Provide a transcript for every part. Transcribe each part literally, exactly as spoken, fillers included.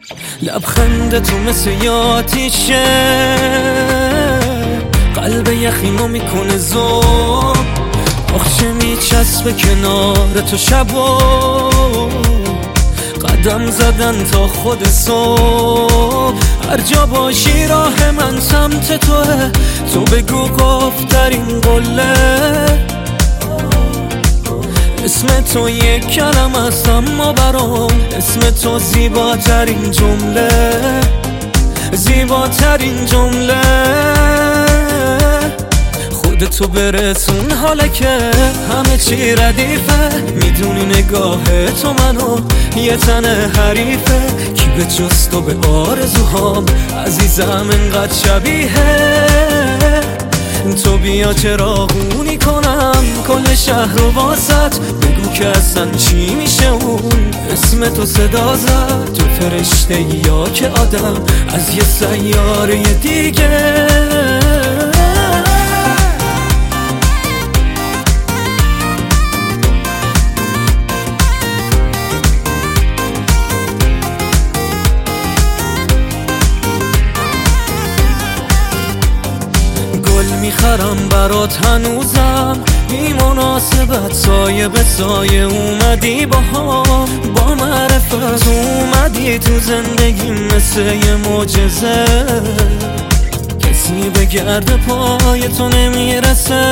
لبخند تو مثل یاتیشه، قلب یخیمو میکنه زوب، آخشه میچسبه کنار تو شبا، قدم زدن تا خود صبح. هر جا باشی راه من سمت توه، تو بگو گفترین قله، اسم تو یک کلم است اما برام اسم تو زیباترین جمله، زیباترین جمله. خودتو برسون حالا که همه چی ردیفه، میدونی نگاه تو منو یه تن حریفه، کی به جز تو به آرزوهام عزیزم انقدر شبیه. تو بیا چراغونی کنم کل شهر رو واسط، بگو که اصلا چی میشه اون اسم تو صدا زد. تو فرشته یا که آدم از یه سیاره دیگه. میخرم برات هنوزم، بی مناسبت سایه به سایه اومدی با هم، با معرفت اومدی تو زندگی مثل یه معجزه، کسی به گرد پای تو نمیرسه.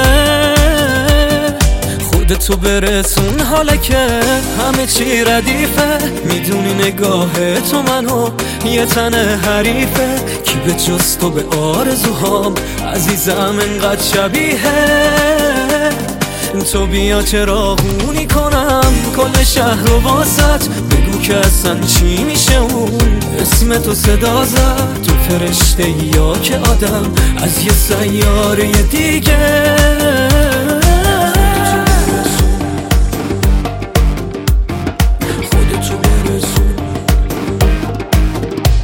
خودتو برسون حالا که همه چی ردیفه، میدونی نگاه تو منو یه تن حریفه، کی به جز تو به آرزوهام عزیزم انقدر شبیه. تو بیا چراغونی کنم کل شهر رو واسط، بگو که اصلا چی میشه اون اسم تو صدا زد. تو فرشته یا که آدم از یه سیاره دیگه.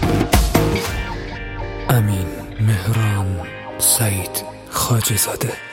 امین مهران سعید خواجه زاده.